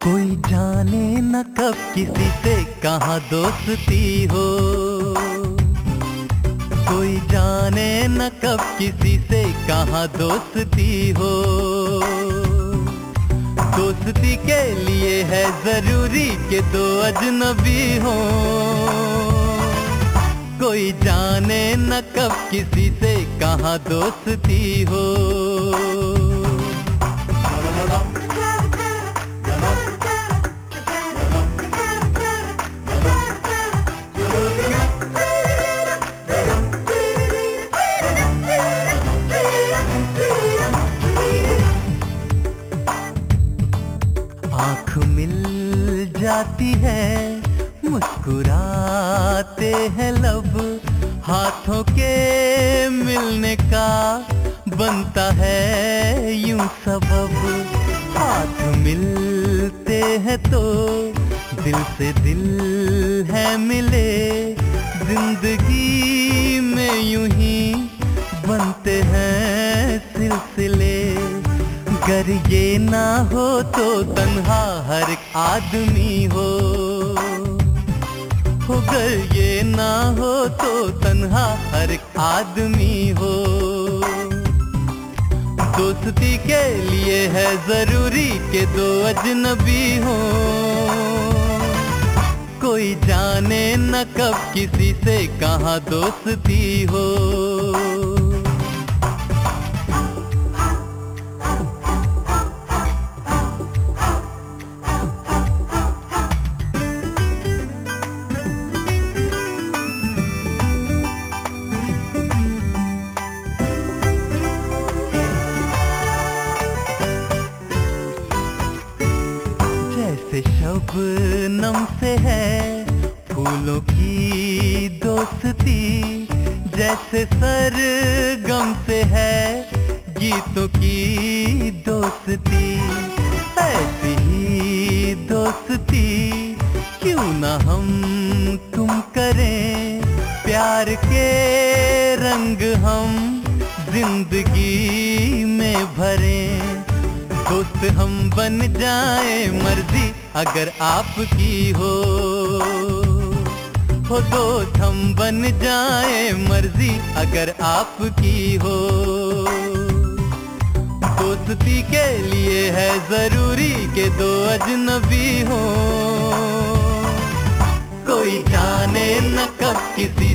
कोई जाने न कब किसी से कहाँ दोस्ती हो, कोई जाने न कब किसी से कहाँ दोस्ती हो। दोस्ती के लिए है जरूरी कि दो अजनबी हो। कोई जाने न कब किसी से कहाँ दोस्ती हो। आँख मिल जाती है, मुस्कुराते हैं लब, हाथों के मिलने का बनता है यूं सबब। हाथ मिलते हैं तो दिल से दिल है मिले, जिंदगी में यूं ही बनते हैं सिलसिले। अगर ये ना हो तो तन्हा हर एक आदमी हो, अगर ये ना हो तो तन्हा हर एक आदमी हो। दोस्ती के लिए है जरूरी कि दो अजनबी हो। कोई जाने न कब किसी से कहाँ दोस्ती हो। जैसे शबनम से है फूलों की दोस्ती, जैसे सरगम से है गीतों की दोस्ती। ऐसी ही दोस्ती क्यों ना हम तुम करें, प्यार के रंग हम जिंदगी में भरें। दोस्त हम बन जाए मर्जी अगर आपकी हो, दोस्त हम बन जाए मर्जी अगर आपकी हो। दोस्ती के लिए है जरूरी कि दो अजनबी हो। कोई जाने न कब किसी